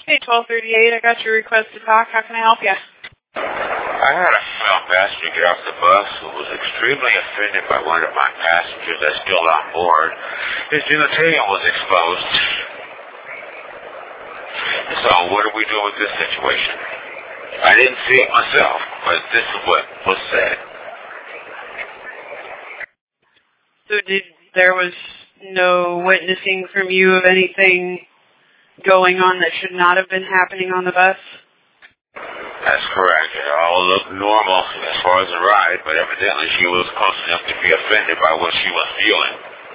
Hey, 1238, I got your request to talk. How can I help you? I had a female passenger get off the bus who was extremely offended by one of my passengers that's still on board. His genitalia was exposed. So what do we do with this situation? I didn't see it myself, but this is what was said. So there was no witnessing from you of anything going on that should not have been happening on the bus? That's correct. It all looked normal as far as the ride, but evidently she was close enough to be offended by what she was feeling.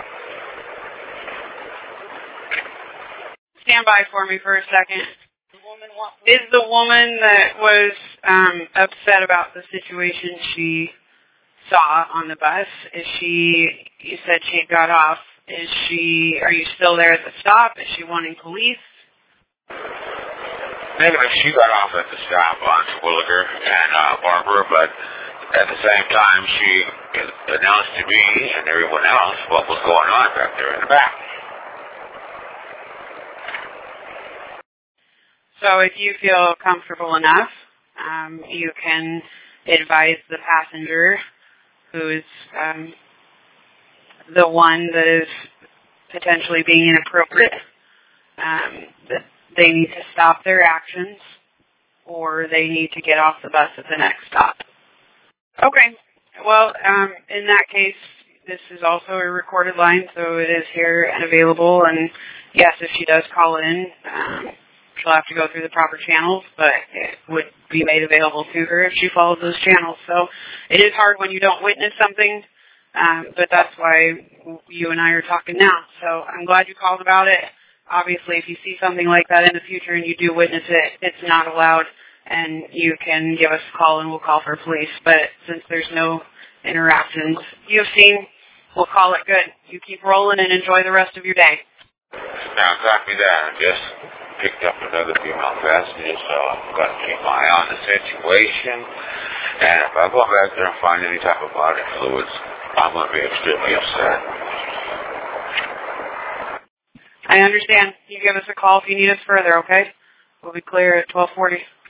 Stand by for me for a second. Is the woman that was upset about the situation she saw on the bus, you said she got off, are you still there at the stop? Is she wanting police? Negative, she got off at the stop on Terwilliger and Barber, but at the same time she announced to me and everyone else what was going on back there in the back. So if you feel comfortable enough, you can advise the passenger who is the one that is potentially being inappropriate, that they need to stop their actions or they need to get off the bus at the next stop. Okay. Well, in that case, this is also a recorded line, so it is here and available. And yes, if she does call in, she'll have to go through the proper channels, but it would be made available to her if she follows those channels. So it is hard when you don't witness something, but that's why you and I are talking now. So I'm glad you called about it. Obviously, if you see something like that in the future and you do witness it, it's not allowed, and you can give us a call and we'll call for police. But since there's no interactions you've seen, we'll call it good. You keep rolling and enjoy the rest of your day. Now, copy that. I just picked up another female passenger, so I've got to keep my eye on the situation. And if I go back there and find any type of body fluids, I'm going to be extremely upset. I understand. You give us a call if you need us further, okay? We'll be clear at 12:40.